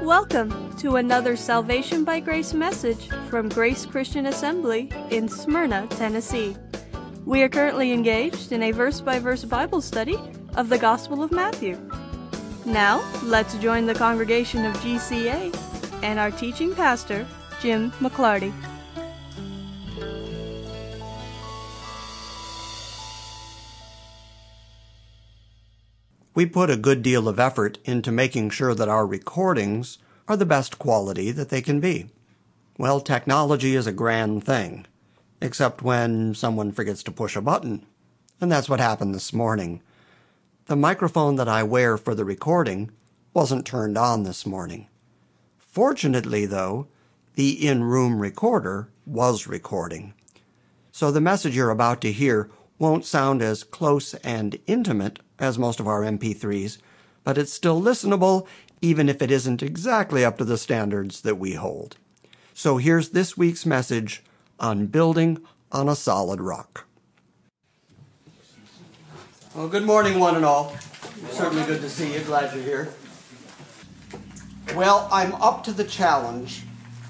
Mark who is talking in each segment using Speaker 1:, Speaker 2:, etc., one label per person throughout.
Speaker 1: Welcome to another Salvation by Grace message from Grace Christian Assembly in Smyrna, Tennessee. We are currently engaged in a verse-by-verse Bible study of the Gospel of Matthew. Now, let's join the congregation of GCA and our teaching pastor, Jim McClarty.
Speaker 2: We put a good deal of effort into making sure that our recordings are the best quality that they can be. Well, technology is a grand thing, except when someone forgets to push a button. And that's what happened this morning. The microphone that I wear for the recording wasn't turned on this morning. Fortunately, though, the in-room recorder was recording. So the message you're about to hear won't sound as close and intimate as most of our MP3s, but it's still listenable, even if it isn't exactly up to the standards that we hold. So here's this week's message on building on a solid rock. Well, good morning, one and all. Certainly good to see you. Glad you're here. Well, I'm up to the challenge.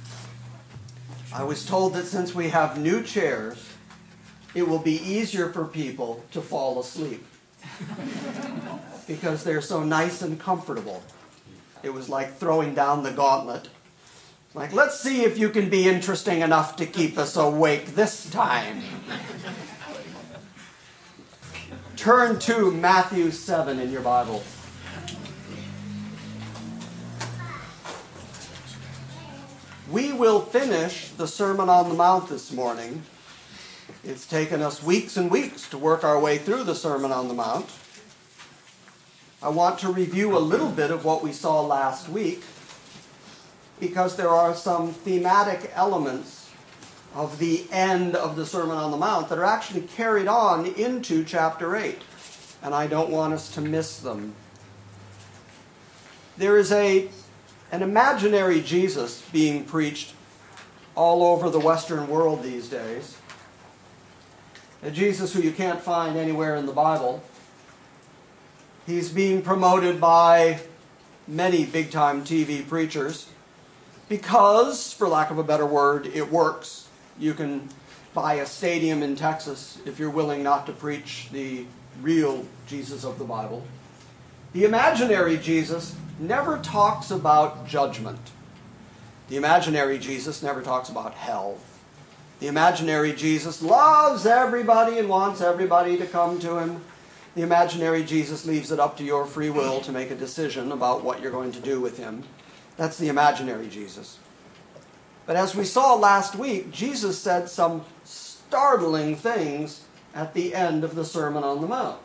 Speaker 2: I was told that since we have new chairs, it will be easier for people to fall asleep because they're so nice and comfortable. It was like throwing down the gauntlet. Like, let's see if you can be interesting enough to keep us awake this time. Turn to Matthew 7 in your Bible. We will finish the Sermon on the Mount this morning. It's taken us weeks and weeks to work our way through the Sermon on the Mount. I want to review a little bit of what we saw last week because there are some thematic elements of the end of the Sermon on the Mount that are actually carried on into chapter 8, and I don't want us to miss them. There is an imaginary Jesus being preached all over the Western world these days. A Jesus who you can't find anywhere in the Bible. He's being promoted by many big-time TV preachers because, for lack of a better word, it works. You can buy a stadium in Texas if you're willing not to preach the real Jesus of the Bible. The imaginary Jesus never talks about judgment. The imaginary Jesus never talks about hell. The imaginary Jesus loves everybody and wants everybody to come to him. The imaginary Jesus leaves it up to your free will to make a decision about what you're going to do with him. That's the imaginary Jesus. But as we saw last week, Jesus said some startling things at the end of the Sermon on the Mount.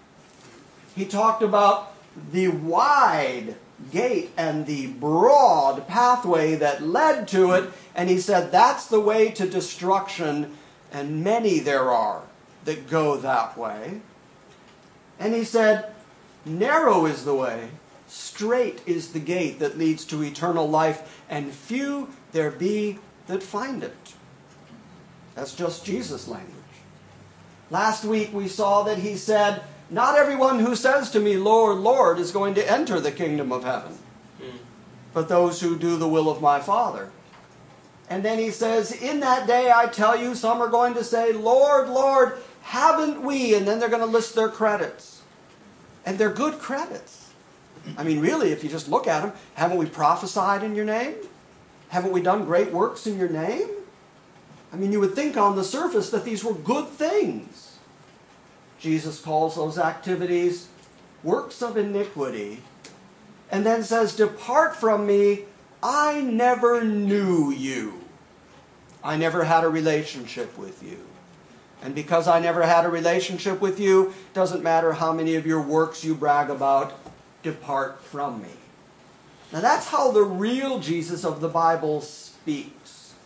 Speaker 2: He talked about the wide gate and the broad pathway that led to it, and he said that's the way to destruction, and many there are that go that way. And he said, narrow is the way, straight is the gate that leads to eternal life, and few there be that find it. That's just Jesus' language. Last week we saw that he said, not everyone who says to me, Lord, Lord, is going to enter the kingdom of heaven, but those who do the will of my Father. And then he says, in that day I tell you, some are going to say, Lord, Lord, haven't we? And then they're going to list their credits. And they're good credits. I mean, really, if you just look at them, haven't we prophesied in your name? Haven't we done great works in your name? I mean, you would think on the surface that these were good things. Jesus calls those activities works of iniquity, and then says, depart from me, I never knew you. I never had a relationship with you. And because I never had a relationship with you, doesn't matter how many of your works you brag about, depart from me. Now that's how the real Jesus of the Bible speaks.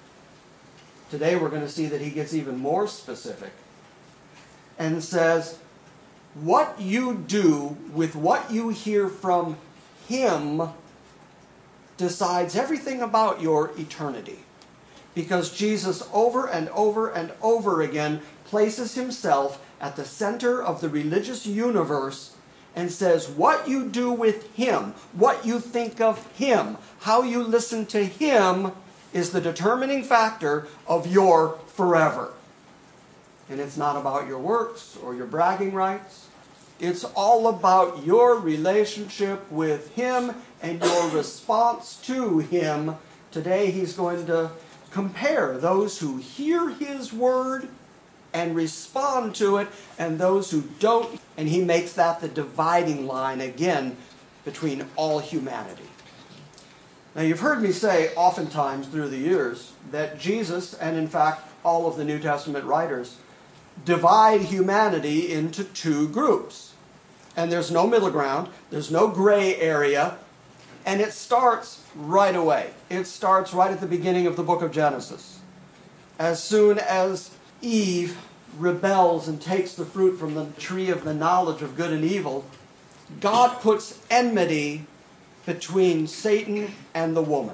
Speaker 2: Today we're going to see that he gets even more specific and says, what you do with what you hear from him decides everything about your eternity. Because Jesus over and over and over again places himself at the center of the religious universe and says what you do with him, what you think of him, how you listen to him is the determining factor of your forever. And it's not about your works or your bragging rights. It's all about your relationship with him and your response to him. Today he's going to compare those who hear his word and respond to it and those who don't. And he makes that the dividing line again between all humanity. Now you've heard me say oftentimes through the years that Jesus, and in fact all of the New Testament writers, divide humanity into two groups. And there's no middle ground, there's no gray area, and it starts right away. It starts right at the beginning of the book of Genesis. As soon as Eve rebels and takes the fruit from the tree of the knowledge of good and evil, God puts enmity between Satan and the woman,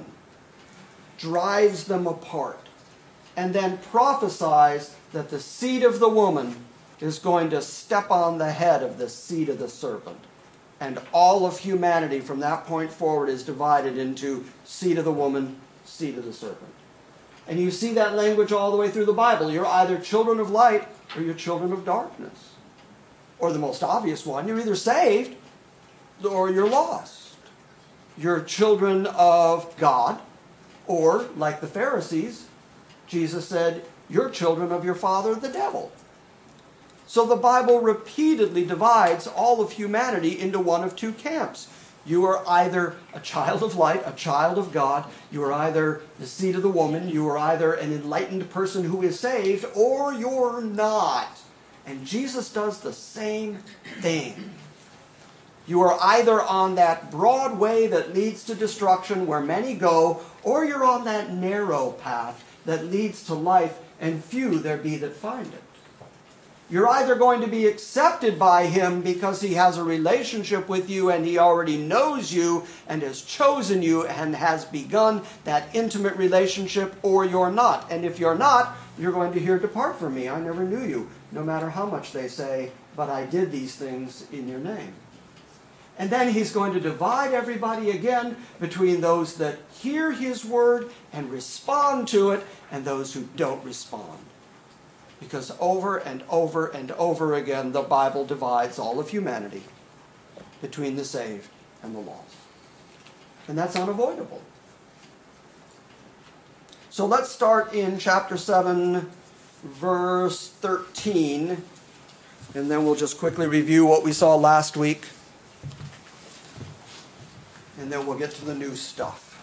Speaker 2: drives them apart, and then prophesies that the seed of the woman is going to step on the head of the seed of the serpent. And all of humanity from that point forward is divided into seed of the woman, seed of the serpent. And you see that language all the way through the Bible. You're either children of light or you're children of darkness. Or the most obvious one, you're either saved or you're lost. You're children of God, or, like the Pharisees, Jesus said, you're children of your father, the devil. So the Bible repeatedly divides all of humanity into one of two camps. You are either a child of light, a child of God. You are either the seed of the woman. You are either an enlightened person who is saved, or you're not. And Jesus does the same thing. You are either on that broad way that leads to destruction where many go, or you're on that narrow path that leads to life, and few there be that find it. You're either going to be accepted by him because he has a relationship with you and he already knows you and has chosen you and has begun that intimate relationship, or you're not. And if you're not, you're going to hear, "Depart from me, I never knew you," no matter how much they say, "But I did these things in your name." And then he's going to divide everybody again between those that hear his word and respond to it and those who don't respond. Because over and over and over again, the Bible divides all of humanity between the saved and the lost. And that's unavoidable. So let's start in chapter 7, verse 13. And then we'll just quickly review what we saw last week. And then we'll get to the new stuff.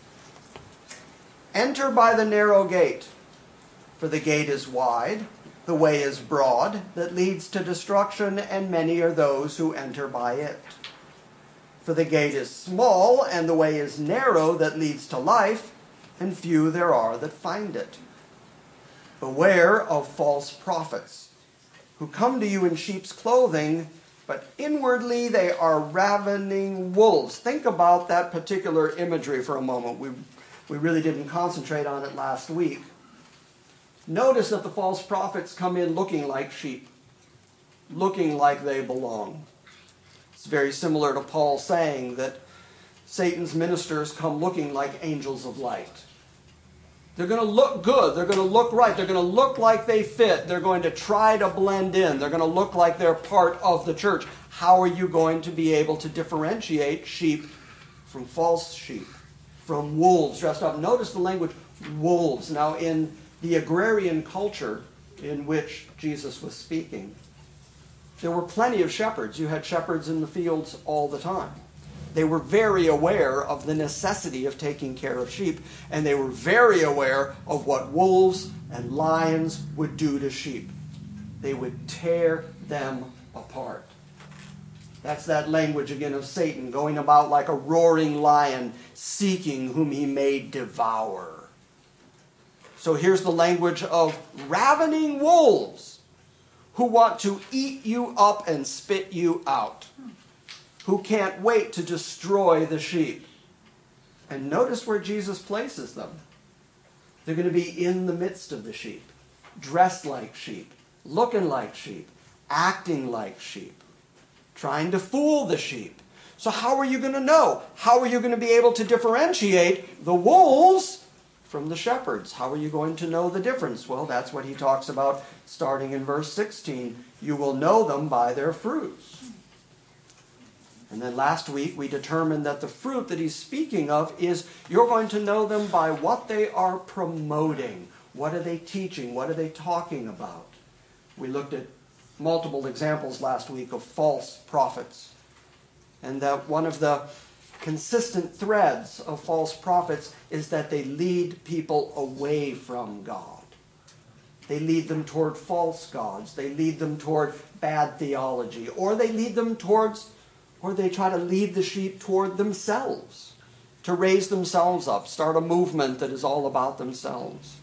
Speaker 2: Enter by the narrow gate, for the gate is wide, the way is broad, that leads to destruction, and many are those who enter by it. For the gate is small, and the way is narrow, that leads to life, and few there are that find it. Beware of false prophets, who come to you in sheep's clothing, but inwardly they are ravening wolves. Think about that particular imagery for a moment. We really didn't concentrate on it last week. Notice that the false prophets come in looking like sheep, looking like they belong. It's very similar to Paul saying that Satan's ministers come looking like angels of light. They're going to look good. They're going to look right. They're going to look like they fit. They're going to try to blend in. They're going to look like they're part of the church. How are you going to be able to differentiate sheep from false sheep, from wolves dressed up? Notice the language, wolves. Now, in the agrarian culture in which Jesus was speaking, there were plenty of shepherds. You had shepherds in the fields all the time. They were very aware of the necessity of taking care of sheep, and they were very aware of what wolves and lions would do to sheep. They would tear them apart. That's that language again of Satan, going about like a roaring lion, seeking whom he may devour. So here's the language of ravening wolves who want to eat you up and spit you out, who can't wait to destroy the sheep. And notice where Jesus places them. They're going to be in the midst of the sheep, dressed like sheep, looking like sheep, acting like sheep. trying to fool the sheep. So how are you going to know? How are you going to be able to differentiate the wolves from the shepherds? How are you going to know the difference? Well, that's what he talks about starting in verse 16. You will know them by their fruits. And then last week we determined that the fruit that he's speaking of is you're going to know them by what they are promoting. What are they teaching? What are they talking about? We looked at multiple examples last week of false prophets. And that one of the consistent threads of false prophets is that they lead people away from God. They lead them toward false gods. They lead them toward bad theology. Or they try to lead the sheep toward themselves, to raise themselves up, start a movement that is all about themselves.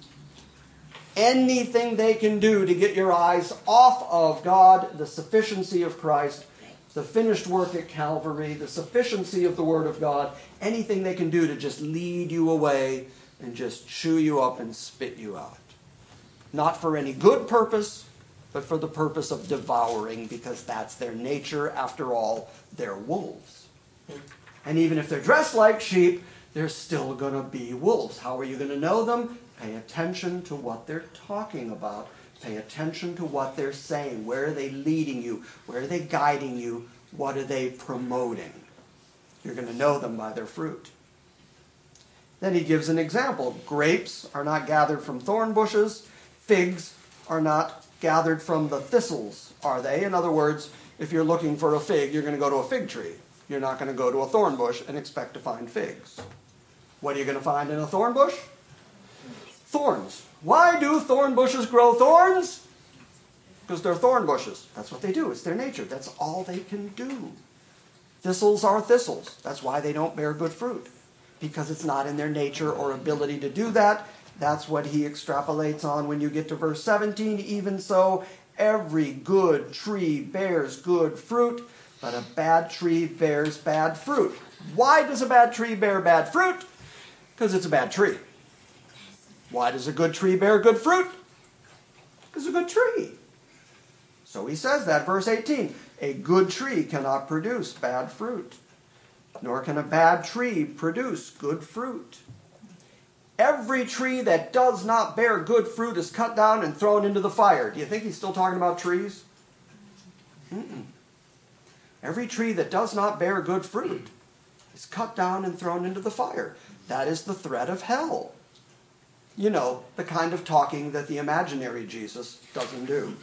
Speaker 2: Anything they can do to get your eyes off of God, the sufficiency of Christ, the finished work at Calvary, the sufficiency of the Word of God, anything they can do to just lead you away and just chew you up and spit you out. Not for any good purpose, but for the purpose of devouring, because that's their nature. After all, they're wolves. And even if they're dressed like sheep, they're still going to be wolves. How are you going to know them? Pay attention to what they're talking about. Pay attention to what they're saying. Where are they leading you? Where are they guiding you? What are they promoting? You're going to know them by their fruit. Then he gives an example. Grapes are not gathered from thorn bushes. Figs are not gathered from the thistles, are they? In other words, if you're looking for a fig, you're going to go to a fig tree. You're not going to go to a thorn bush and expect to find figs. What are you going to find in a thorn bush? Thorns. Why do thorn bushes grow thorns? Because they're thorn bushes. That's what they do. It's their nature. That's all they can do. Thistles are thistles. That's why they don't bear good fruit. Because it's not in their nature or ability to do that. That's what he extrapolates on when you get to verse 17. Even so, every good tree bears good fruit, but a bad tree bears bad fruit. Why does a bad tree bear bad fruit? Because it's a bad tree. Why does a good tree bear good fruit? Because it's a good tree. So he says that, verse 18. A good tree cannot produce bad fruit, nor can a bad tree produce good fruit. Every tree that does not bear good fruit is cut down and thrown into the fire. Do you think he's still talking about trees? Every tree that does not bear good fruit is cut down and thrown into the fire. That is the threat of hell. You know, the kind of talking that the imaginary Jesus doesn't do.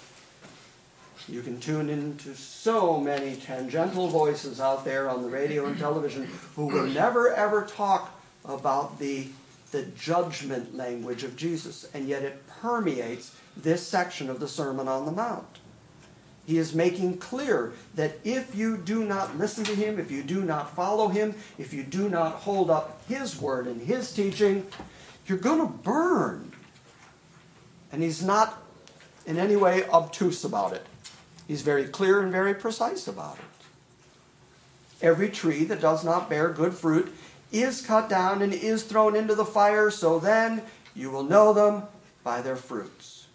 Speaker 2: You can tune into so many tangential voices out there on the radio and television who will never ever talk about the judgment language of Jesus, and yet it permeates this section of the Sermon on the Mount. He is making clear that if you do not listen to him, if you do not follow him, if you do not hold up his word and his teaching, you're going to burn. And he's not in any way obtuse about it. He's very clear and very precise about it. Every tree that does not bear good fruit is cut down and is thrown into the fire, so then you will know them by their fruits.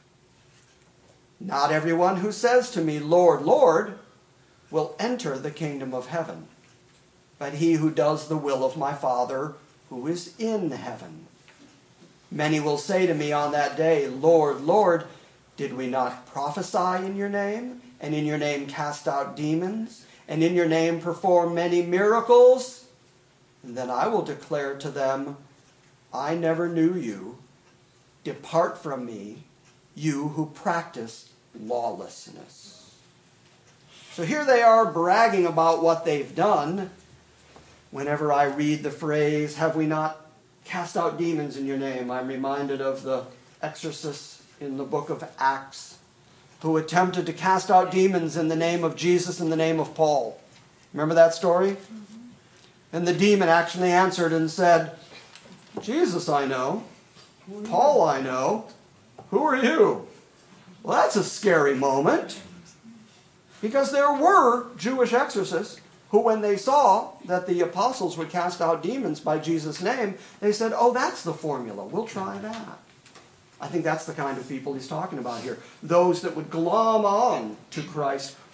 Speaker 2: Not everyone who says to me, Lord, Lord, will enter the kingdom of heaven, but he who does the will of my Father who is in heaven. Many will say to me on that day, Lord, Lord, did we not prophesy in your name, and in your name cast out demons, and in your name perform many miracles? And then I will declare to them, I never knew you. Depart from me, you who practice lawlessness. So here they are bragging about what they've done. Whenever I read the phrase, have we not cast out demons in your name, I'm reminded of the exorcists in the book of Acts who attempted to cast out demons in the name of Jesus, in the name of Paul. Remember that story? And the demon actually answered and said, Jesus I know, Paul I know, who are you? Well, that's a scary moment. Because there were Jewish exorcists who, when they saw that the apostles would cast out demons by Jesus' name, they said, oh, that's the formula. We'll try that. I think that's the kind of people he's talking about here. Those that would glom on to Christ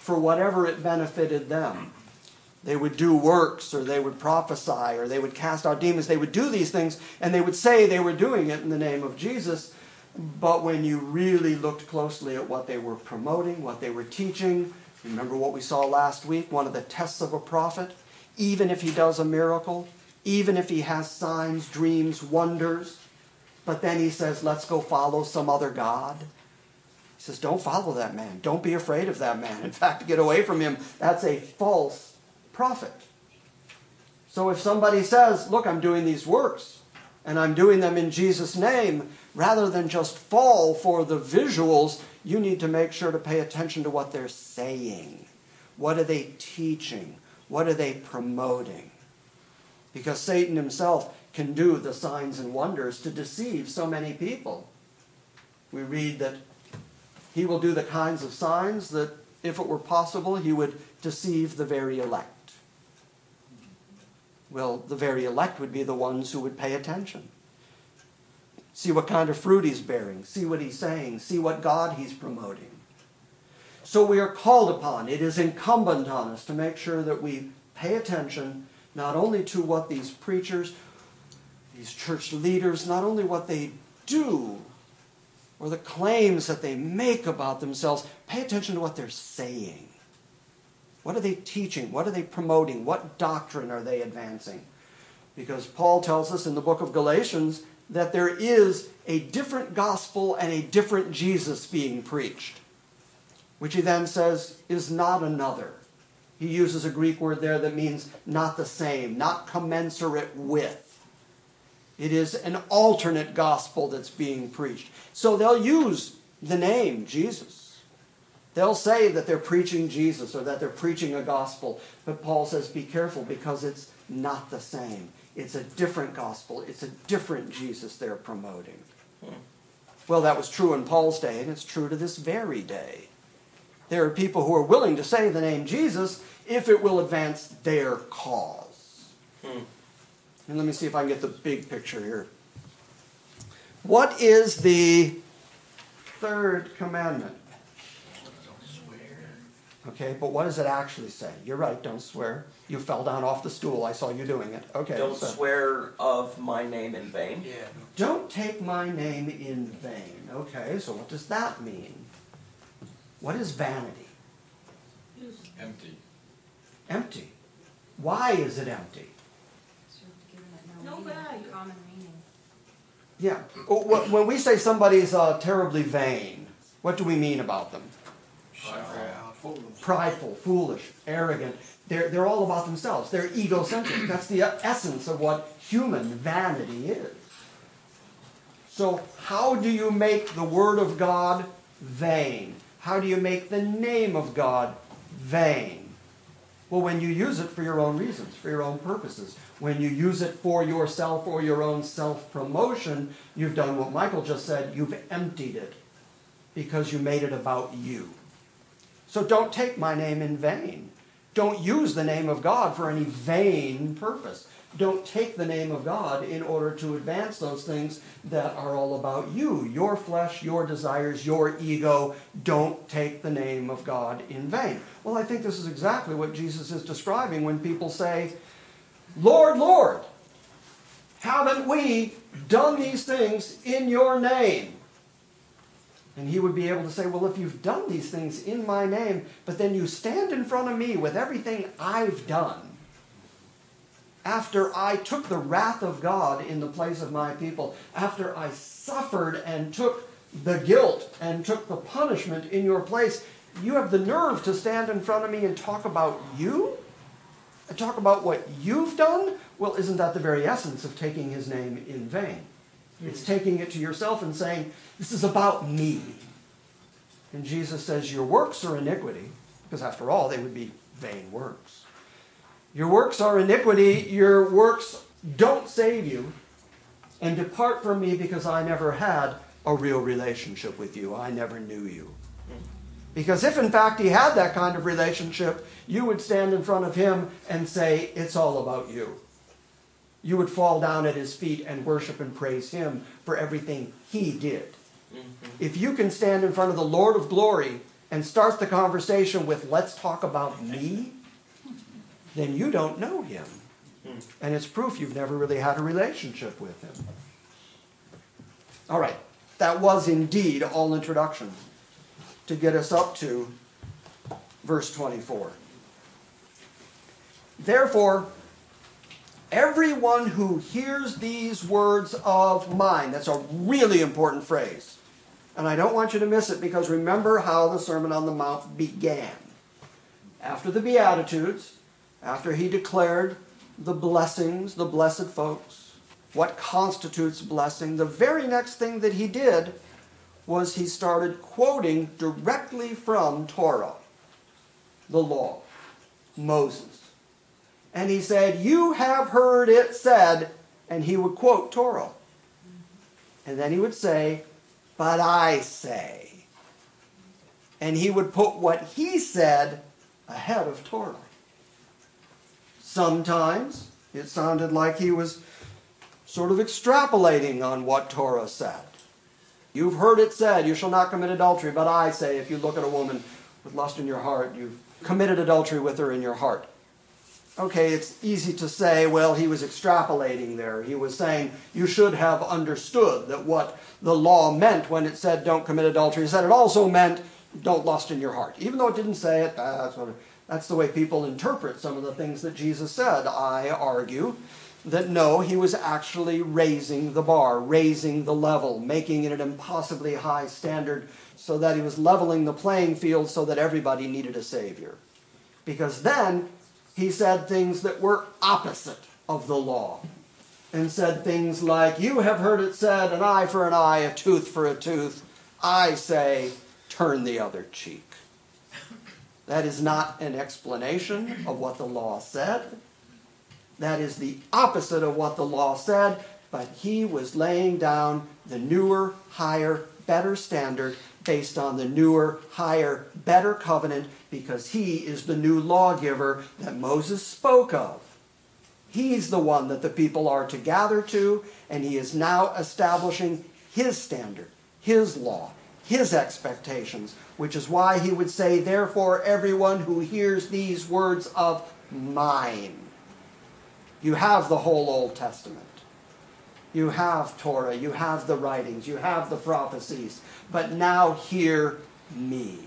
Speaker 2: for whatever it benefited them. They would do works, or they would prophesy, or they would cast out demons. They would do these things, and they would say they were doing it in the name of Jesus. But when you really looked closely at what they were promoting, what they were teaching, remember what we saw last week, one of the tests of a prophet, even if he does a miracle, even if he has signs, dreams, wonders, but then he says, let's go follow some other god. He says, don't follow that man. Don't be afraid of that man. In fact, get away from him. That's a false prophet. So if somebody says, look, I'm doing these works, and I'm doing them in Jesus' name, rather than just fall for the visuals, you need to make sure to pay attention to what they're saying. What are they teaching? What are they promoting? Because Satan himself can do the signs and wonders to deceive so many people. We read that he will do the kinds of signs that, if it were possible, he would deceive the very elect. Well, the very elect would be the ones who would pay attention. See what kind of fruit he's bearing. See what he's saying. See what God he's promoting. So we are called upon. It is incumbent on us to make sure that we pay attention not only to what these preachers, these church leaders, not only what they do or the claims that they make about themselves, pay attention to what they're saying. What are they teaching? What are they promoting? What doctrine are they advancing? Because Paul tells us in the book of Galatians that there is a different gospel and a different Jesus being preached, which he then says is not another. He uses a Greek word there that means not the same, not commensurate with. It is an alternate gospel that's being preached. So they'll use the name Jesus. They'll say that they're preaching Jesus or that they're preaching a gospel. But Paul says, be careful because it's not the same. It's a different gospel. It's a different Jesus they're promoting. Well, that was true in Paul's day, and it's true to this very day. There are people who are willing to say the name Jesus if it will advance their cause. And let me see if I can get the big picture here. What is the third commandment? Okay, but what does it actually say? You're right, don't swear. You fell down off the stool. I saw you doing it. Okay.
Speaker 3: Don't swear of my name in vain.
Speaker 2: Yeah. Don't take my name in vain. Okay, so what does that mean? What is vanity?
Speaker 4: Empty.
Speaker 2: Empty. Why is it empty?
Speaker 5: No value. Common meaning.
Speaker 2: Yeah. When we say somebody's terribly vain, what do we mean about them? Prideful, foolish, arrogant. They're all about themselves. They're egocentric. That's the essence of what human vanity is. So how do you make the Word of God vain? How do you make the name of God vain? Well, when you use it for your own reasons, for your own purposes. When you use it for yourself or your own self-promotion, you've done what Michael just said. You've emptied it because you made it about you. So don't take my name in vain. Don't use the name of God for any vain purpose. Don't take the name of God in order to advance those things that are all about you, your flesh, your desires, your ego. Don't take the name of God in vain. Well, I think this is exactly what Jesus is describing when people say, Lord, Lord, haven't we done these things in your name? And he would be able to say, well, if you've done these things in my name, but then you stand in front of me with everything I've done, after I took the wrath of God in the place of my people, after I suffered and took the guilt and took the punishment in your place, you have the nerve to stand in front of me and talk about you? And talk about what you've done? Well, isn't that the very essence of taking his name in vain? It's taking it to yourself and saying, this is about me. And Jesus says, your works are iniquity, because after all, they would be vain works. Your works are iniquity, your works don't save you, and depart from me because I never had a real relationship with you. I never knew you. Because if in fact he had that kind of relationship, you would stand in front of him and say, it's all about you. You would fall down at his feet and worship and praise him for everything he did. If you can stand in front of the Lord of glory and start the conversation with, let's talk about me, then you don't know him. And it's proof you've never really had a relationship with him. All right, that was indeed all introduction to get us up to verse 24. Therefore, everyone who hears these words of mine, that's a really important phrase. And I don't want you to miss it, because remember how the Sermon on the Mount began. After the Beatitudes, after he declared the blessings, the blessed folks, what constitutes blessing, the very next thing that he did was he started quoting directly from Torah, the law, Moses. And he said, you have heard it said, and he would quote Torah. And then he would say, but I say. And he would put what he said ahead of Torah. Sometimes it sounded like he was sort of extrapolating on what Torah said. You've heard it said, you shall not commit adultery, but I say, if you look at a woman with lust in your heart, you've committed adultery with her in your heart. Okay, it's easy to say, well, he was extrapolating there. He was saying, you should have understood that what the law meant when it said don't commit adultery, it said it also meant don't lust in your heart. Even though it didn't say it, that's the way people interpret some of the things that Jesus said. I argue that no, he was actually raising the bar, raising the level, making it an impossibly high standard so that he was leveling the playing field so that everybody needed a Savior. Because then he said things that were opposite of the law and said things like, you have heard it said, an eye for an eye, a tooth for a tooth. I say, turn the other cheek. That is not an explanation of what the law said. That is the opposite of what the law said, but he was laying down the newer, higher, better standard based on the newer, higher, better covenant, because he is the new lawgiver that Moses spoke of. He's the one that the people are to gather to, and he is now establishing his standard, his law, his expectations, which is why he would say, therefore, everyone who hears these words of mine. You have the whole Old Testament. You have Torah, you have the writings, you have the prophecies, but now hear me.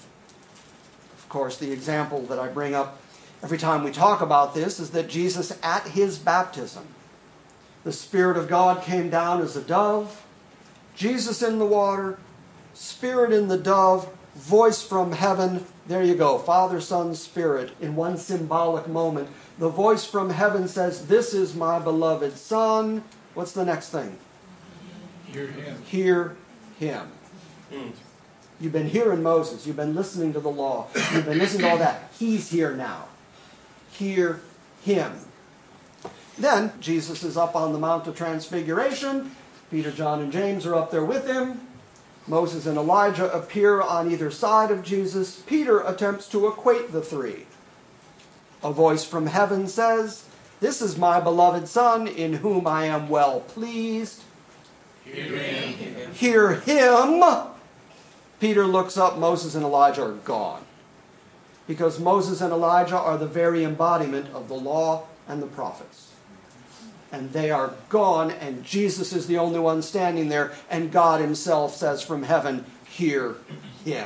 Speaker 2: Of course, the example that I bring up every time we talk about this is that Jesus, at his baptism, the Spirit of God came down as a dove, Jesus in the water, Spirit in the dove, voice from heaven. There you go, Father, Son, Spirit, in one symbolic moment. The voice from heaven says, this is my beloved Son. What's the next thing?
Speaker 4: Hear him.
Speaker 2: Hear him. You've been hearing Moses. You've been listening to the law. You've been listening to all that. He's here now. Hear him. Then Jesus is up on the Mount of Transfiguration. Peter, John, and James are up there with him. Moses and Elijah appear on either side of Jesus. Peter attempts to equate the three. A voice from heaven says, this is my beloved Son, in whom I am well pleased.
Speaker 4: Hear him.
Speaker 2: Hear him. Peter looks up, Moses and Elijah are gone. Because Moses and Elijah are the very embodiment of the law and the prophets. And they are gone, and Jesus is the only one standing there, and God himself says from heaven, hear him.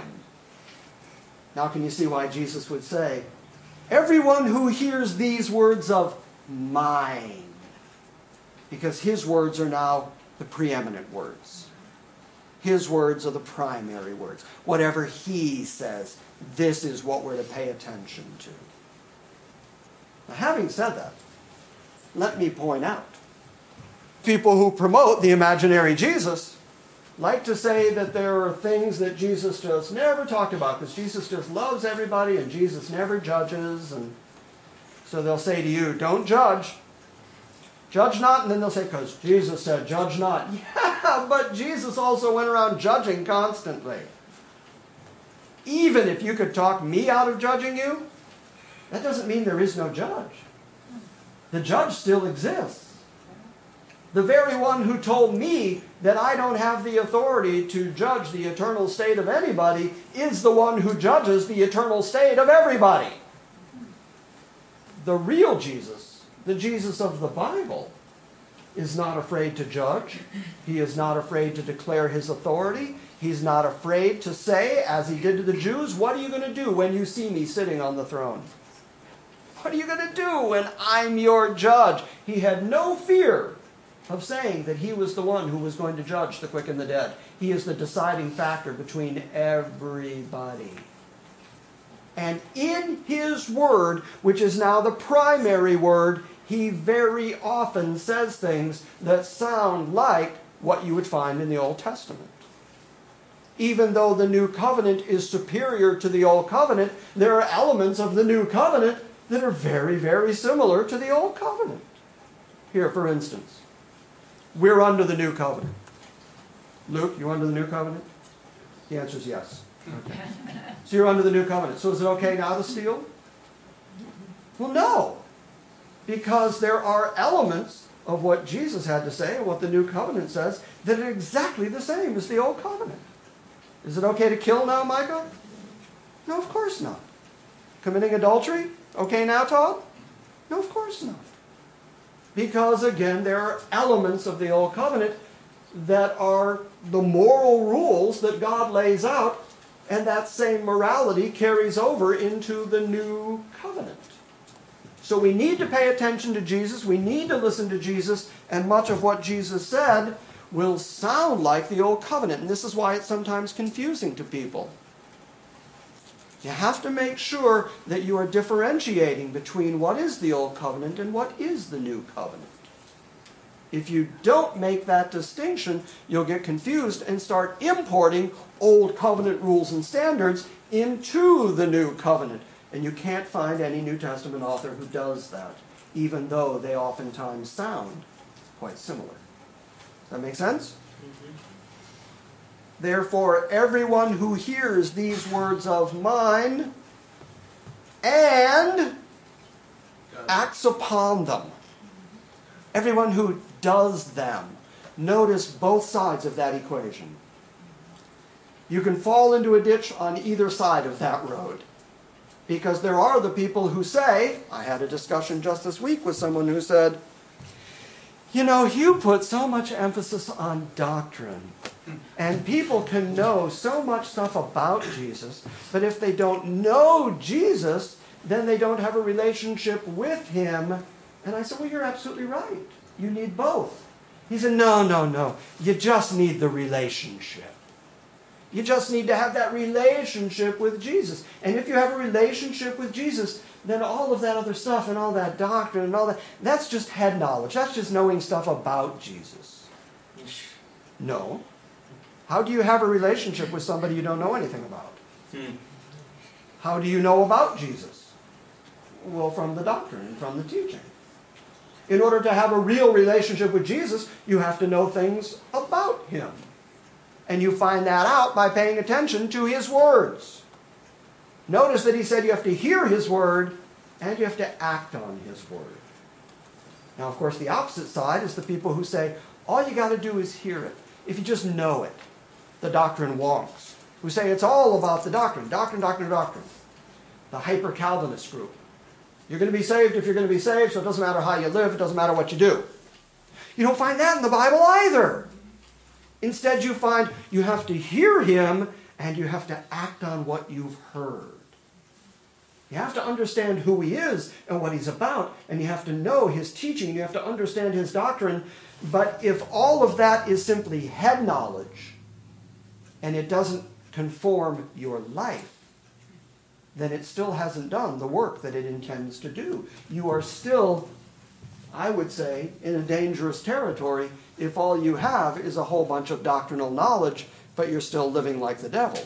Speaker 2: Now can you see why Jesus would say, everyone who hears these words of mine, because his words are now the preeminent words. His words are the primary words. Whatever he says, this is what we're to pay attention to. Now, having said that, let me point out, people who promote the imaginary Jesus like to say that there are things that Jesus just never talked about, because Jesus just loves everybody and Jesus never judges. And so they'll say to you, don't judge. Judge not. And then they'll say, because Jesus said, judge not. Yeah, but Jesus also went around judging constantly. Even if you could talk me out of judging you, that doesn't mean there is no judge. The judge still exists. The very one who told me that I don't have the authority to judge the eternal state of anybody is the one who judges the eternal state of everybody. The real Jesus, the Jesus of the Bible, is not afraid to judge. He is not afraid to declare his authority. He's not afraid to say, as he did to the Jews, what are you going to do when you see me sitting on the throne? What are you going to do when I'm your judge? He had no fear of saying that he was the one who was going to judge the quick and the dead. He is the deciding factor between everybody. And in his word, which is now the primary word, he very often says things that sound like what you would find in the Old Testament. Even though the New Covenant is superior to the Old Covenant, there are elements of the New Covenant that are very, very similar to the Old Covenant. Here, for instance, we're under the New Covenant. Luke, you under the New Covenant? The answer is yes. Okay. So you're under the New Covenant. So is it okay now to steal? Well, no. Because there are elements of what Jesus had to say and what the New Covenant says that are exactly the same as the Old Covenant. Is it okay to kill now, Micah? No, of course not. Committing adultery? Okay now, Todd? No, of course not. Because, again, there are elements of the Old Covenant that are the moral rules that God lays out, and that same morality carries over into the New Covenant. So we need to pay attention to Jesus, we need to listen to Jesus, and much of what Jesus said will sound like the Old Covenant, and this is why it's sometimes confusing to people. You have to make sure that you are differentiating between what is the Old Covenant and what is the New Covenant. If you don't make that distinction, you'll get confused and start importing Old Covenant rules and standards into the New Covenant. And you can't find any New Testament author who does that, even though they oftentimes sound quite similar. Does that make sense? Therefore, everyone who hears these words of mine and acts upon them, everyone who does them, notice both sides of that equation. You can fall into a ditch on either side of that road. Because there are the people who say, I had a discussion just this week with someone who said, you know, you put so much emphasis on doctrine. And people can know so much stuff about Jesus, but if they don't know Jesus, then they don't have a relationship with him. And I said, well, you're absolutely right. You need both. He said, no. You just need the relationship. You just need to have that relationship with Jesus. And if you have a relationship with Jesus, then all of that other stuff and all that doctrine and all that, that's just head knowledge. That's just knowing stuff about Jesus. No. How do you have a relationship with somebody you don't know anything about? How do you know about Jesus? Well, from the doctrine, from the teaching. In order to have a real relationship with Jesus, you have to know things about him. And you find that out by paying attention to his words. Notice that he said you have to hear his word and you have to act on his word. Now, of course, the opposite side is the people who say, all you got to do is hear it. If you just know it. The doctrine wonks, who say it's all about the doctrine. Doctrine. The hyper-Calvinist group. You're going to be saved if you're going to be saved, so it doesn't matter how you live, it doesn't matter what you do. You don't find that in the Bible either. Instead, you find you have to hear him and you have to act on what you've heard. You have to understand who he is and what he's about, and you have to know his teaching, you have to understand his doctrine. But if all of that is simply head knowledge, and it doesn't conform your life, then it still hasn't done the work that it intends to do. You are still, I would say, in a dangerous territory if all you have is a whole bunch of doctrinal knowledge, but you're still living like the devil.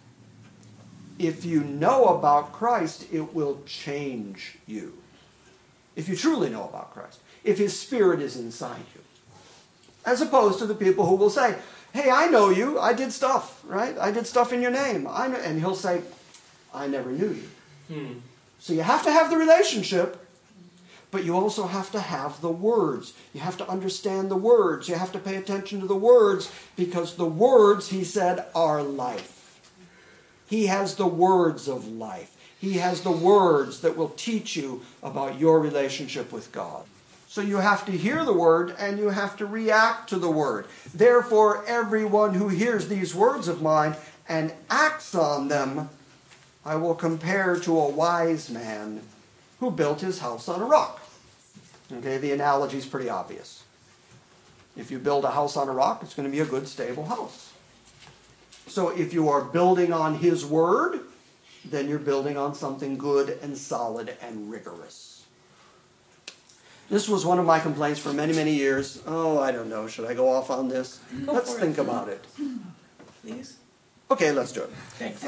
Speaker 2: If you know about Christ, it will change you. If you truly know about Christ. If his Spirit is inside you. As opposed to the people who will say, hey, I know you. I did stuff, right? I did stuff in your name. I know. And he'll say, I never knew you. So you have to have the relationship, But you also have to have the words. You have to understand the words. You have to pay attention to the words, because the words, he said, are life. He has the words of life. He has the words that will teach you about your relationship with God. So you have to hear the word and you have to react to the word. Therefore, everyone who hears these words of mine and acts on them, I will compare to a wise man who built his house on a rock. Okay, the analogy is pretty obvious. If you build a house on a rock, it's going to be a good, stable house. So if you are building on his word, then you're building on something good and solid and rigorous. This was one of my complaints for many, many years. Oh, I don't know. Should I go off on this? Let's think about it.
Speaker 3: Please?
Speaker 2: Okay, let's do it.
Speaker 3: Thanks.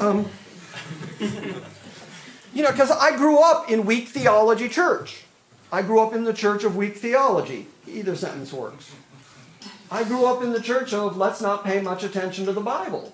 Speaker 2: Because I grew up in weak theology church. I grew up in the church of weak theology. Either sentence works. I grew up in the church of let's not pay much attention to the Bible.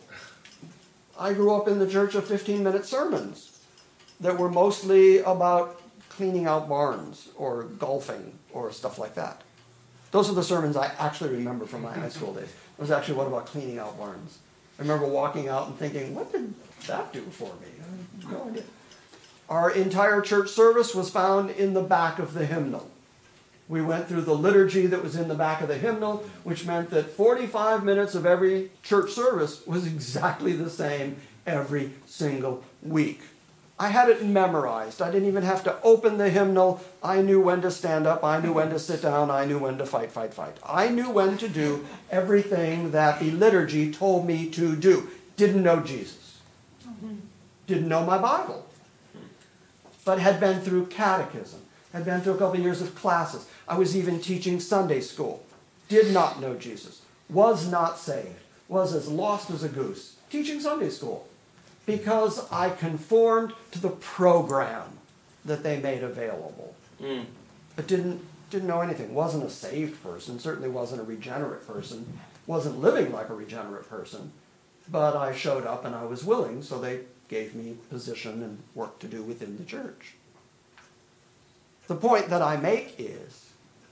Speaker 2: I grew up in the church of 15-minute sermons that were mostly about cleaning out barns or golfing or stuff like that. Those are the sermons I actually remember from my high school days. It was actually one about cleaning out barns. I remember walking out and thinking, what did that do for me? I have no idea. Our entire church service was found in the back of the hymnal. We went through the liturgy that was in the back of the hymnal, which meant that 45 minutes of every church service was exactly the same every single week. I had it memorized. I didn't even have to open the hymnal. I knew when to stand up. I knew when to sit down. I knew when to fight. I knew when to do everything that the liturgy told me to do. Didn't know Jesus. Didn't know my Bible. But had been through catechism. Had been through a couple of years of classes. I was even teaching Sunday school. Did not know Jesus. Was not saved. Was as lost as a goose. Teaching Sunday school. Because I conformed to the program that they made available. But didn't know anything. Wasn't a saved person. Certainly wasn't a regenerate person. Wasn't living like a regenerate person. But I showed up and I was willing, so they gave me position and work to do within the church. The point that I make is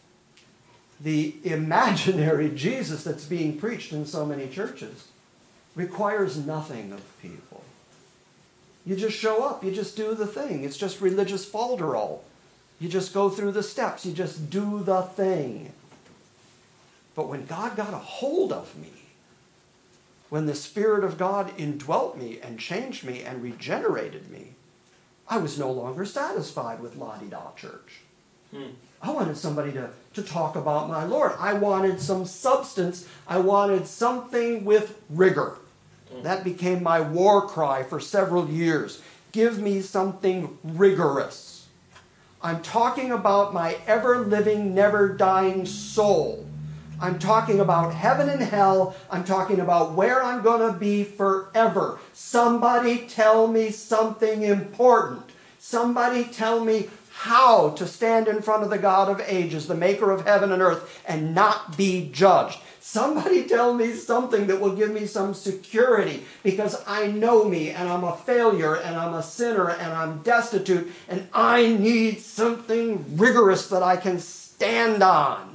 Speaker 2: the imaginary Jesus that's being preached in so many churches requires nothing of people. You just show up. You just do the thing. It's just religious falderall. You just go through the steps. You just do the thing. But when God got a hold of me, when the Spirit of God indwelt me and changed me and regenerated me, I was no longer satisfied with la-di-da church. I wanted somebody to talk about my Lord. I wanted some substance. I wanted something with rigor. That became my war cry for several years. Give me something rigorous. I'm talking about my ever-living, never-dying soul. I'm talking about heaven and hell. I'm talking about where I'm going to be forever. Somebody tell me something important. Somebody tell me how to stand in front of the God of ages, the maker of heaven and earth, and not be judged. Somebody tell me something that will give me some security, because I know me and I'm a failure and I'm a sinner and I'm destitute and I need something rigorous that I can stand on.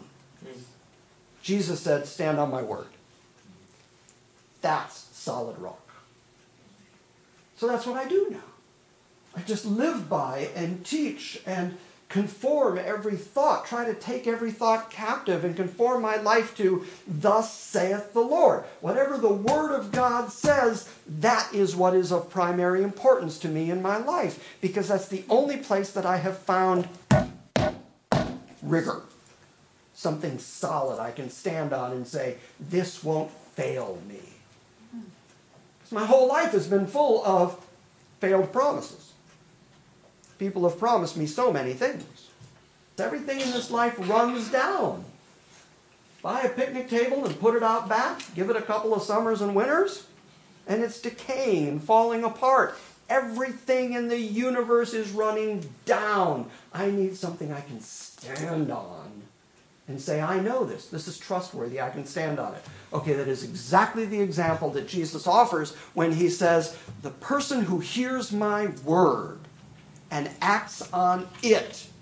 Speaker 2: Jesus said, stand on my word. That's solid rock. So that's what I do now. I just live by and teach and conform every thought, try to take every thought captive and conform my life to thus saith the Lord. Whatever the Word of God says, that is what is of primary importance to me in my life, because that's the only place that I have found rigor. Something solid I can stand on and say, this won't fail me. Because my whole life has been full of failed promises. People have promised me so many things. Everything in this life runs down. Buy a picnic table and put it out back, give it a couple of summers and winters, and it's decaying and falling apart. Everything in the universe is running down. I need something I can stand on and say, I know this. This is trustworthy. I can stand on it. Okay, that is exactly the example that Jesus offers when he says, the person who hears my word and acts on it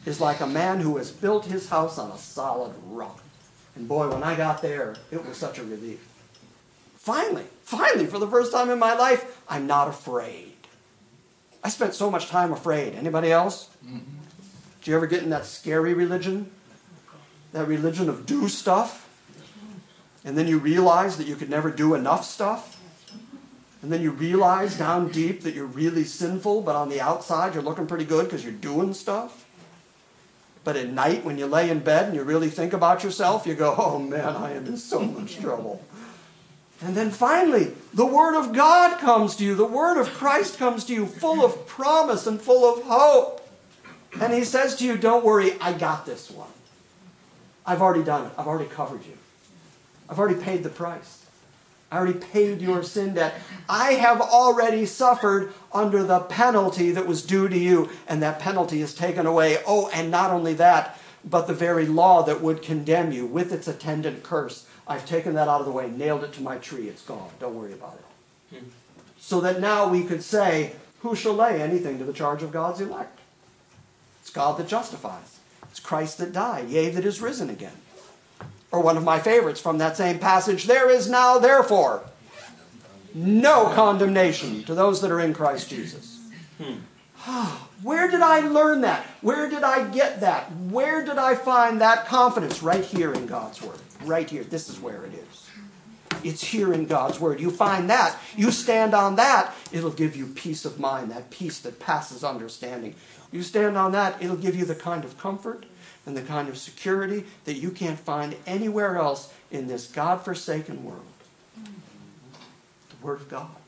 Speaker 2: is like a man who has built his house on a solid rock. And boy, when I got there, it was such a relief. Finally, for the first time in my life, I'm not afraid. I spent so much time afraid. Anybody else? Mm-hmm. Did you ever get in that scary religion? That religion of do stuff? And then you realize that you could never do enough stuff? And then you realize down deep that you're really sinful, but on the outside you're looking pretty good because you're doing stuff? But at night when you lay in bed and you really think about yourself, you go, oh man, I am in so much trouble. And then finally, the Word of God comes to you. The Word of Christ comes to you full of promise and full of hope. And He says to you, don't worry, I got this one. I've already done it. I've already covered you. I've already paid the price. I already paid your sin debt. I have already suffered under the penalty that was due to you, and that penalty is taken away. Oh, and not only that, but the very law that would condemn you with its attendant curse. I've taken that out of the way, nailed it to my tree. It's gone. Don't worry about it. So that now we could say, who shall lay anything to the charge of God's elect? It's God that justifies. It's Christ that died, yea, that is risen again. Or one of my favorites from that same passage, there is now, therefore, no condemnation to those that are in Christ Jesus. Where did I learn that? Where did I get that? Where did I find that confidence? Right here in God's Word. Right here. This is where it is. It's here in God's Word. You find that. You stand on that. It'll give you peace of mind, that peace that passes understanding. You stand on that. It'll give you the kind of comfort and the kind of security that you can't find anywhere else in this God-forsaken world. The Word of God.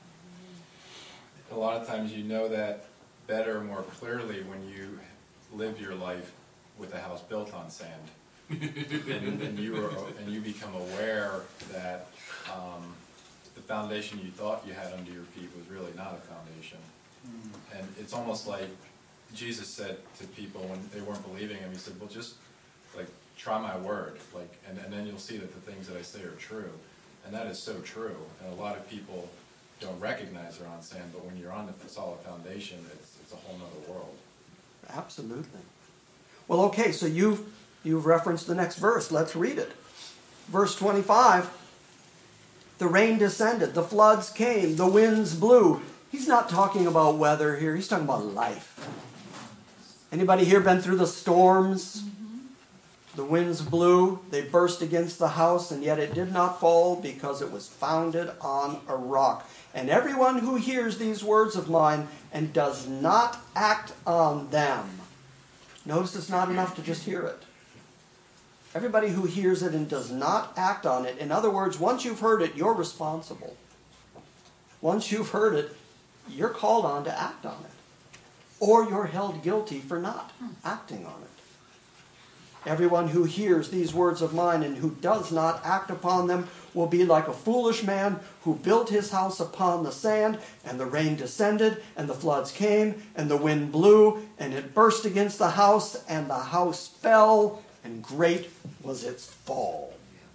Speaker 6: A lot of times you know that better, more clearly when you live your life with a house built on sand. and you become aware that the foundation you thought you had under your feet was really not a foundation. And it's almost like Jesus said to people when they weren't believing him, he said, well, just like try my word, like, and then you'll see that the things that I say are true. And that is so true. And a lot of people don't recognize they're on sand, but when you're on the solid foundation, it's a whole nother world.
Speaker 2: Absolutely. Well, okay, so you've referenced the next verse. Let's read it. Verse 25, the rain descended, the floods came, the winds blew. He's not talking about weather here. He's talking about life. Anybody here been through the storms? The winds blew, they burst against the house, and yet it did not fall because it was founded on a rock. And everyone who hears these words of mine and does not act on them. Notice it's not enough to just hear it. Everybody who hears it and does not act on it. In other words, once you've heard it, you're responsible. Once you've heard it, you're called on to act on it. Or you're held guilty for not acting on it. Everyone who hears these words of mine and who does not act upon them will be like a foolish man who built his house upon the sand, and the rain descended, and the floods came, and the wind blew, and it burst against the house, and the house fell, and great was its fall.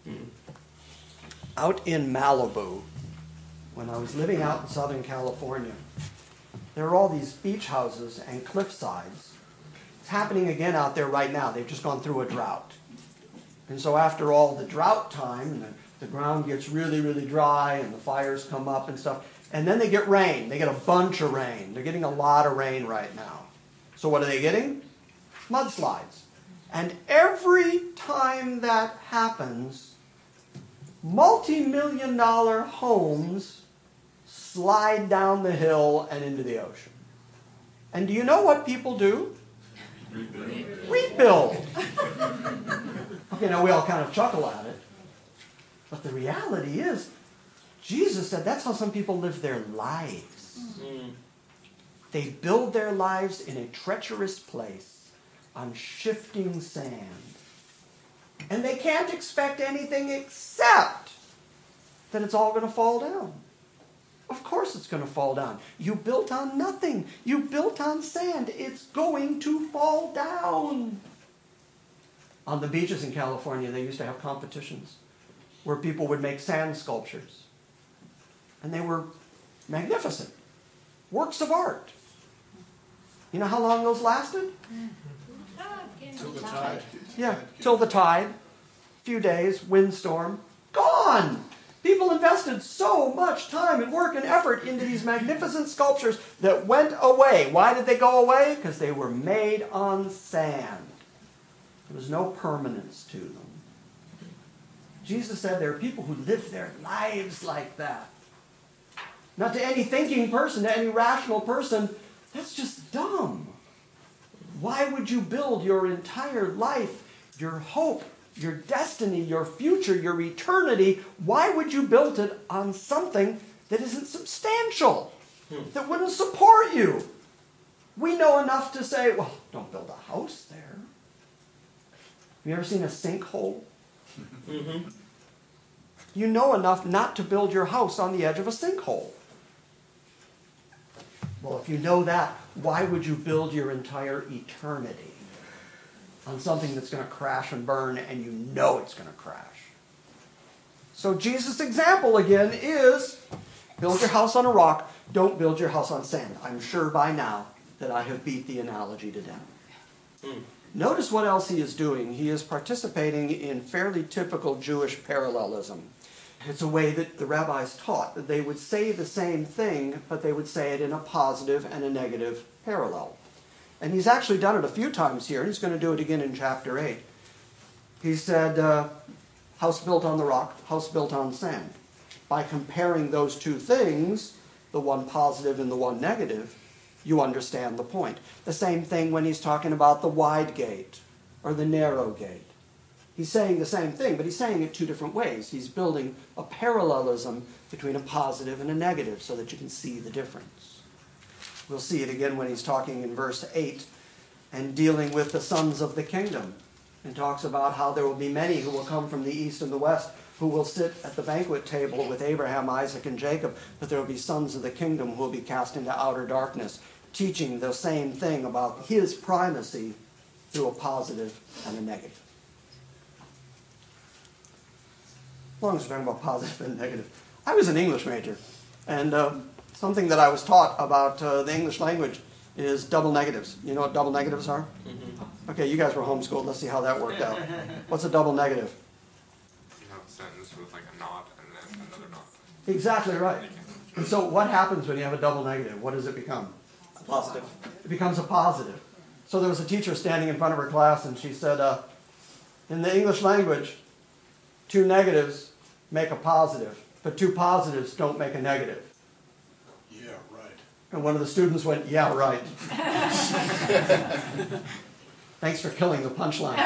Speaker 2: Out in Malibu, when I was living out in Southern California, there are all these beach houses and cliff sides. It's happening again out there right now. They've just gone through a drought. And so after all the drought time, and the ground gets really, really dry, and the fires come up and stuff, and then they get rain. They get a bunch of rain. They're getting a lot of rain right now. So what are they getting? Mudslides. And every time that happens, multi-million-dollar homes slide down the hill and into the ocean. And do you know what people do? Rebuild. Okay, now we all kind of chuckle at it. But the reality is, Jesus said that's how some people live their lives. They build their lives in a treacherous place on shifting sand. And they can't expect anything except that it's all going to fall down. Of course it's going to fall down. You built on nothing. You built on sand. It's going to fall down. On the beaches in California, they used to have competitions where people would make sand sculptures. And they were magnificent. Works of art. You know how long those lasted?
Speaker 4: Till the tide.
Speaker 2: Yeah, till the tide. Few days, windstorm, gone. People invested so much time and work and effort into these magnificent sculptures that went away. Why did they go away? Because they were made on sand. There was no permanence to them. Jesus said there are people who live their lives like that. Not to any thinking person, to any rational person, that's just dumb. Why would you build your entire life, your hope, your destiny, your future, your eternity, why would you build it on something that isn't substantial, that wouldn't support you? We know enough to say, well, don't build a house there. Have you ever seen a sinkhole?
Speaker 3: Mm-hmm.
Speaker 2: You know enough not to build your house on the edge of a sinkhole. Well, if you know that, why would you build your entire eternity on something that's going to crash and burn and you know it's going to crash? So Jesus' example again is build your house on a rock, don't build your house on sand. I'm sure by now that I have beat the analogy to death. Notice what else he is doing. He is participating in fairly typical Jewish parallelism. It's a way that the rabbis taught, that they would say the same thing, but they would say it in a positive and a negative parallel. And he's actually done it a few times here, and he's going to do it again in chapter 8. He said, house built on the rock, house built on sand. By comparing those two things, the one positive and the one negative, you understand the point. The same thing when he's talking about the wide gate or the narrow gate. He's saying the same thing, but he's saying it two different ways. He's building a parallelism between a positive and a negative so that you can see the difference. We'll see it again when he's talking in verse 8 and dealing with the sons of the kingdom. And talks about how there will be many who will come from the east and the west who will sit at the banquet table with Abraham, Isaac, and Jacob. But there will be sons of the kingdom who will be cast into outer darkness, teaching the same thing about his primacy through a positive and a negative. As long as we're talking about positive and negative. I was an English major, and something that I was taught about the English language is double negatives. You know what double negatives are? Mm-hmm. Okay, you guys were homeschooled. Let's see how that worked out. What's a double negative?
Speaker 7: You have a sentence with like a not and then another not.
Speaker 2: Exactly right. And so what happens when you have a double negative? What does it become?
Speaker 3: A positive.
Speaker 2: It becomes a positive. So there was a teacher standing in front of her class, and she said, in the English language, two negatives make a positive, but two positives don't make a negative.
Speaker 4: Yeah, right.
Speaker 2: And one of the students went, yeah, right. Thanks for killing the punchline.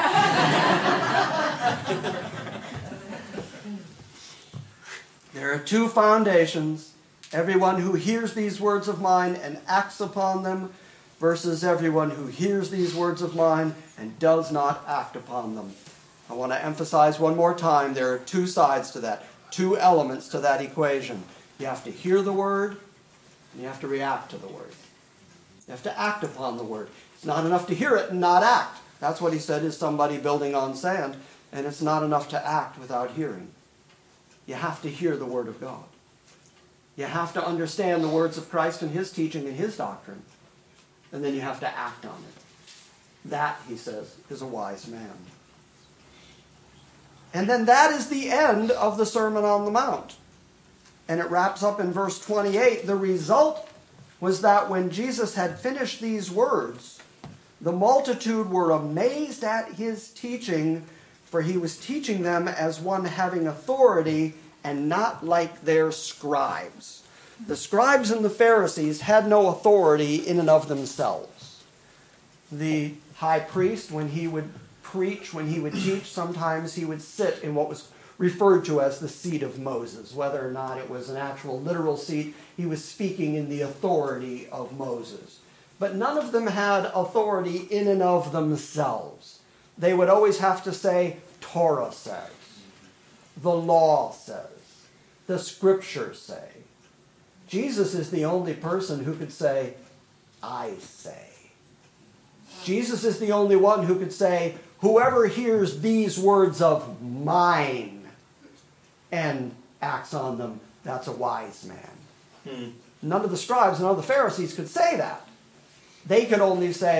Speaker 2: There are two foundations. Everyone who hears these words of mine and acts upon them versus everyone who hears these words of mine and does not act upon them. I want to emphasize one more time, there are two sides to that, two elements to that equation. You have to hear the word, and you have to react to the word. You have to act upon the word. It's not enough to hear it and not act. That's what he said is somebody building on sand, and it's not enough to act without hearing. You have to hear the word of God. You have to understand the words of Christ and his teaching and his doctrine, and then you have to act on it. That, he says, is a wise man. And then that is the end of the Sermon on the Mount. And it wraps up in verse 28. The result was that when Jesus had finished these words, the multitude were amazed at his teaching, for he was teaching them as one having authority and not like their scribes. The scribes and the Pharisees had no authority in and of themselves. The high priest, when he would preach, when he would teach, sometimes he would sit in what was referred to as the seat of Moses. Whether or not it was an actual literal seat, he was speaking in the authority of Moses. But none of them had authority in and of themselves. They would always have to say, Torah says, the law says, the scriptures say. Jesus is the only person who could say, I say. Jesus is the only one who could say, whoever hears these words of mine and acts on them, that's a wise man. None of the scribes, none of the Pharisees could say that. They could only say,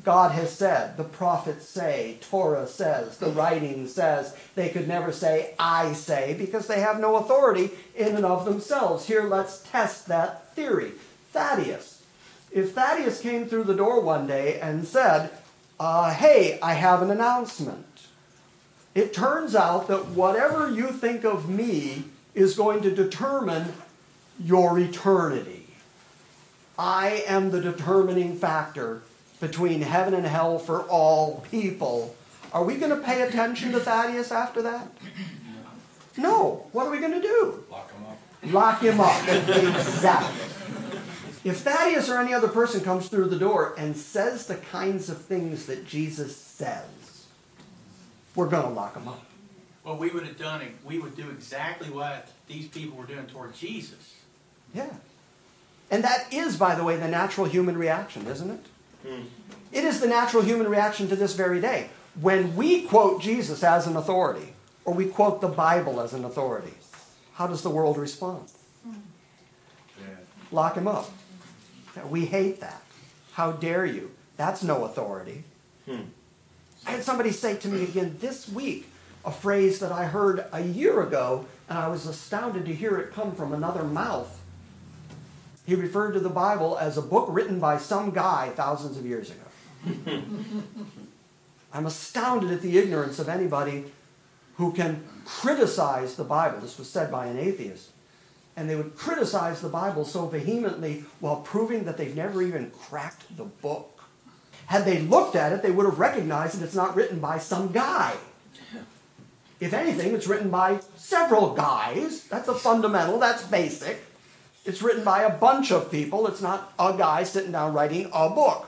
Speaker 2: God has said, the prophets say, Torah says, the writing says. They could never say, I say, because they have no authority in and of themselves. Here, let's test that theory. Thaddeus. If Thaddeus came through the door one day and said, hey, I have an announcement. It turns out that whatever you think of me is going to determine your eternity. I am the determining factor between heaven and hell for all people. Are we going to pay attention to Thaddeus after that? No. What are we going to do?
Speaker 6: Lock him up.
Speaker 2: Lock him up. Exactly. If Thaddeus or any other person comes through the door and says the kinds of things that Jesus says, we're going to lock him up.
Speaker 8: Well, we would do exactly what these people were doing toward Jesus.
Speaker 2: Yeah. And that is, by the way, the natural human reaction, isn't it? It is the natural human reaction to this very day. When we quote Jesus as an authority, or we quote the Bible as an authority, how does the world respond? Lock him up. We hate that. How dare you? That's no authority. I had somebody say to me again this week a phrase that I heard a year ago, and I was astounded to hear it come from another mouth. He referred to the Bible as a book written by some guy thousands of years ago. I'm astounded at the ignorance of anybody who can criticize the Bible. This was said by an atheist. And they would criticize the Bible so vehemently while proving that they've never even cracked the book. Had they looked at it, they would have recognized that it's not written by some guy. If anything, it's written by several guys. That's a fundamental, that's basic. It's written by a bunch of people. It's not a guy sitting down writing a book.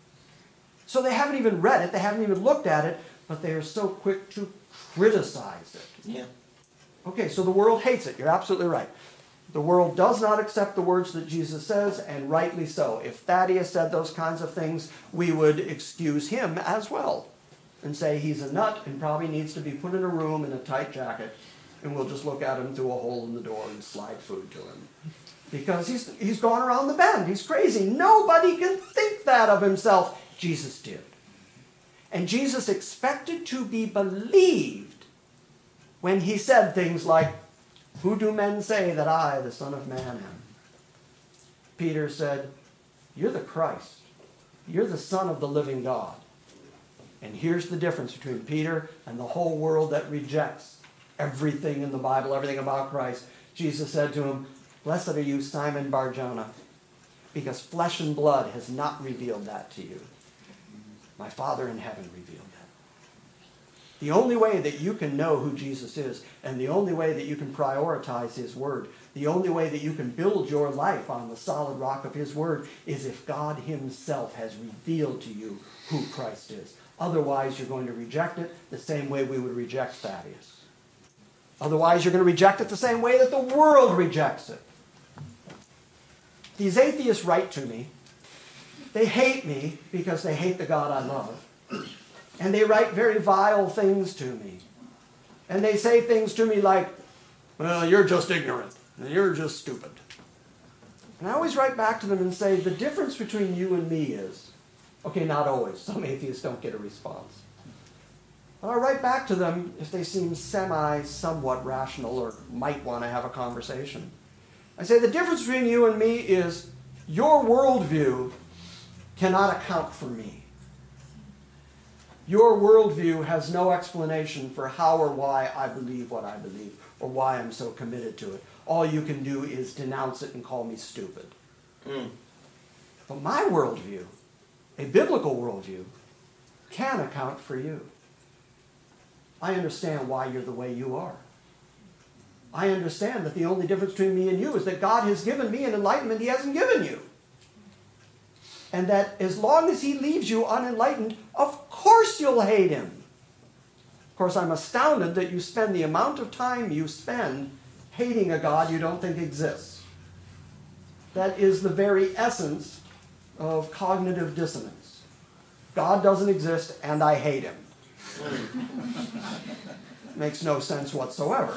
Speaker 2: So they haven't even read it, they haven't even looked at it, but they are so quick to criticize it.
Speaker 3: Yeah.
Speaker 2: Okay, so the world hates it. You're absolutely right. The world does not accept the words that Jesus says, and rightly so. If Thaddeus said those kinds of things, we would excuse him as well and say he's a nut and probably needs to be put in a room in a tight jacket, and we'll just look at him through a hole in the door and slide food to him. Because he's gone around the bend. He's crazy. Nobody can think that of himself. Jesus did. And Jesus expected to be believed when he said things like, who do men say that I, the Son of Man, am? Peter said, you're the Christ. You're the Son of the living God. And here's the difference between Peter and the whole world that rejects everything in the Bible, everything about Christ. Jesus said to him, blessed are you, Simon Bar-Jonah, because flesh and blood has not revealed that to you. My Father in heaven revealed that. The only way that you can know who Jesus is, and the only way that you can prioritize his word, the only way that you can build your life on the solid rock of his word, is if God himself has revealed to you who Christ is. Otherwise, you're going to reject it the same way we would reject Thaddeus. Otherwise, you're going to reject it the same way that the world rejects it. These atheists write to me. They hate me because they hate the God I love. And they write very vile things to me. And they say things to me like, well, you're just ignorant. You're just stupid. And I always write back to them and say, the difference between you and me is, okay, not always. Some atheists don't get a response. But I write back to them if they seem somewhat rational or might want to have a conversation. I say, the difference between you and me is your worldview cannot account for me. Your worldview has no explanation for how or why I believe what I believe, or why I'm so committed to it. All you can do is denounce it and call me stupid. But my worldview, a biblical worldview, can account for you. I understand why you're the way you are. I understand that the only difference between me and you is that God has given me an enlightenment he hasn't given you. And that as long as he leaves you unenlightened, of course you'll hate him. Of course, I'm astounded that you spend the amount of time you spend hating a God you don't think exists. That is the very essence of cognitive dissonance. God doesn't exist and I hate him. Makes no sense whatsoever.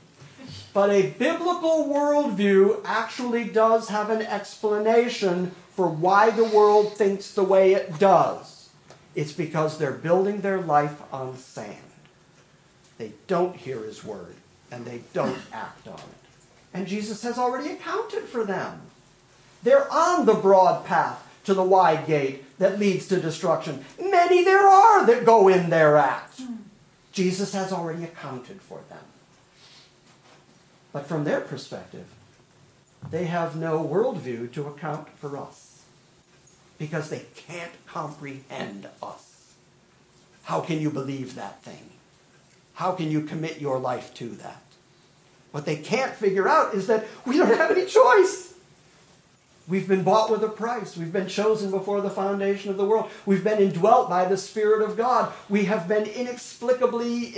Speaker 2: But a biblical worldview actually does have an explanation for why the world thinks the way it does. It's because they're building their life on sand. They don't hear his word, and they don't act on it. And Jesus has already accounted for them. They're on the broad path to the wide gate that leads to destruction. Many there are that go in thereat. Jesus has already accounted for them. But from their perspective, they have no worldview to account for us, because they can't comprehend us. How can you believe that thing? How can you commit your life to that? What they can't figure out is that we don't have any choice. We've been bought with a price. We've been chosen before the foundation of the world. We've been indwelt by the Spirit of God. We have been inexplicably,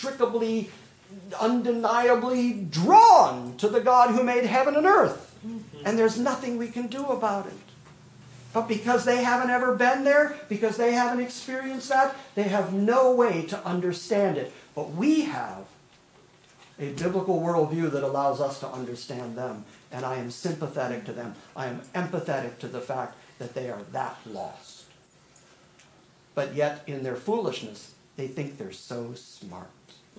Speaker 2: undeniably drawn to the God who made heaven and earth. And there's nothing we can do about it. But because they haven't ever been there, because they haven't experienced that, they have no way to understand it. But we have a biblical worldview that allows us to understand them. And I am sympathetic to them. I am empathetic to the fact that they are that lost. But yet, in their foolishness, they think they're so smart.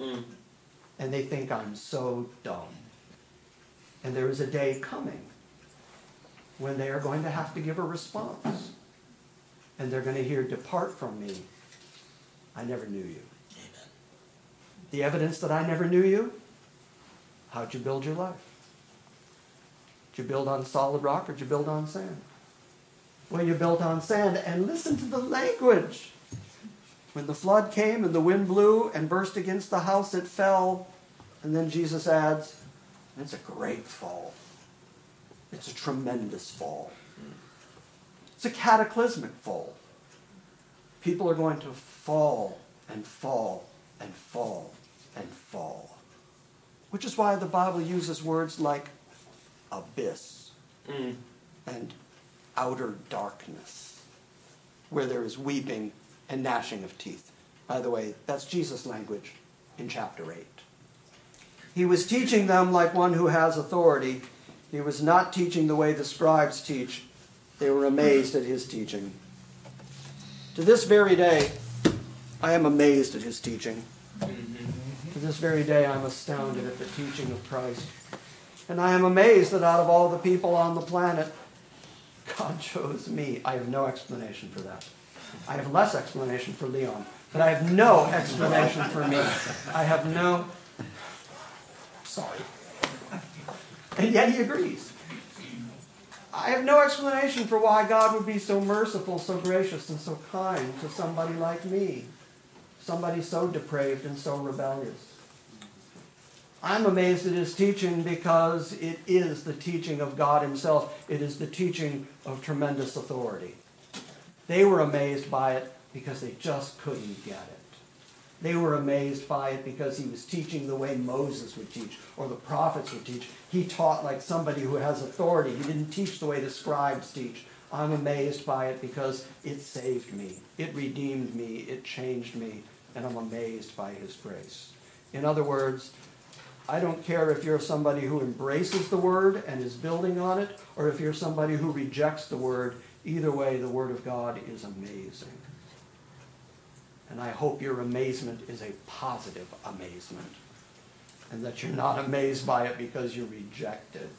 Speaker 2: And they think I'm so dumb. And there is a day coming when they are going to have to give a response. And they're going to hear, "Depart from me. I never knew you." Amen. The evidence that I never knew you? How'd you build your life? Did you build on solid rock or did you build on sand? Well, you built on sand, and listen to the language. When the flood came and the wind blew and burst against the house, it fell. And then Jesus adds, it's a great fall. It's a tremendous fall. It's a cataclysmic fall. People are going to fall and fall and fall and fall. Which is why the Bible uses words like abyss and outer darkness, where there is weeping and gnashing of teeth. By the way, that's Jesus' language in chapter 8. He was teaching them like one who has authority. He was not teaching the way the scribes teach. They were amazed at his teaching. To this very day, I am amazed at his teaching. To this very day, I'm astounded at the teaching of Christ. And I am amazed that out of all the people on the planet, God chose me. I have no explanation for that. I have less explanation for Leon, but I have no explanation for me. I have no... Sorry. And yet he agrees. I have no explanation for why God would be so merciful, so gracious, and so kind to somebody like me. Somebody so depraved and so rebellious. I'm amazed at his teaching because it is the teaching of God himself. It is the teaching of tremendous authority. They were amazed by it because they just couldn't get it. They were amazed by it because he was teaching the way Moses would teach or the prophets would teach. He taught like somebody who has authority. He didn't teach the way the scribes teach. I'm amazed by it because it saved me. It redeemed me. It changed me. And I'm amazed by his grace. In other words, I don't care if you're somebody who embraces the word and is building on it, or if you're somebody who rejects the word. Either way, the word of God is amazing. And I hope your amazement is a positive amazement, and that you're not amazed by it because you reject it.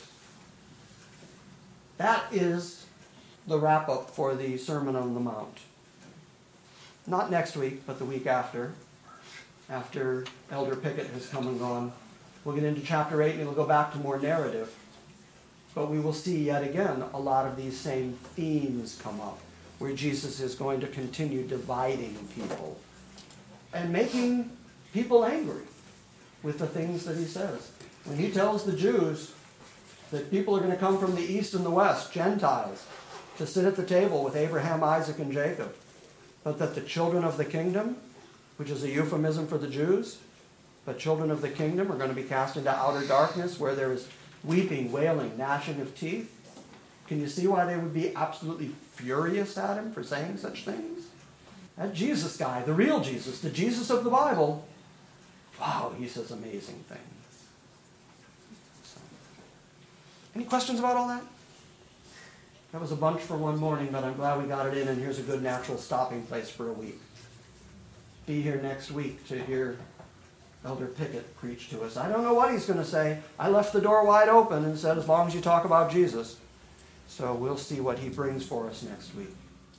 Speaker 2: That is the wrap-up for the Sermon on the Mount. Not next week, but the week after Elder Pickett has come and gone. We'll get into chapter 8 and it'll go back to more narrative. But we will see yet again a lot of these same themes come up, where Jesus is going to continue dividing people and making people angry with the things that he says. When he tells the Jews that people are going to come from the east and the west, Gentiles, to sit at the table with Abraham, Isaac, and Jacob, but that the children of the kingdom, which is a euphemism for the Jews, but children of the kingdom are going to be cast into outer darkness where there is weeping, wailing, gnashing of teeth. Can you see why they would be absolutely furious at him for saying such things? That Jesus guy, the real Jesus, the Jesus of the Bible, wow, he says amazing things. So, any questions about all that? That was a bunch for one morning, but I'm glad we got it in, and here's a good natural stopping place for a week. Be here next week to hear Elder Pickett preach to us. I don't know what he's going to say. I left the door wide open and said, as long as you talk about Jesus. So we'll see what he brings for us next week.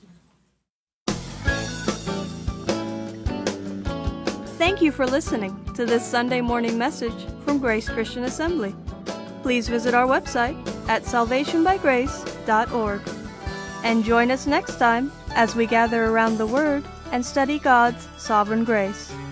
Speaker 1: Thank you for listening to this Sunday morning message from Grace Christian Assembly. Please visit our website at salvationbygrace.org. And join us next time as we gather around the Word and study God's sovereign grace.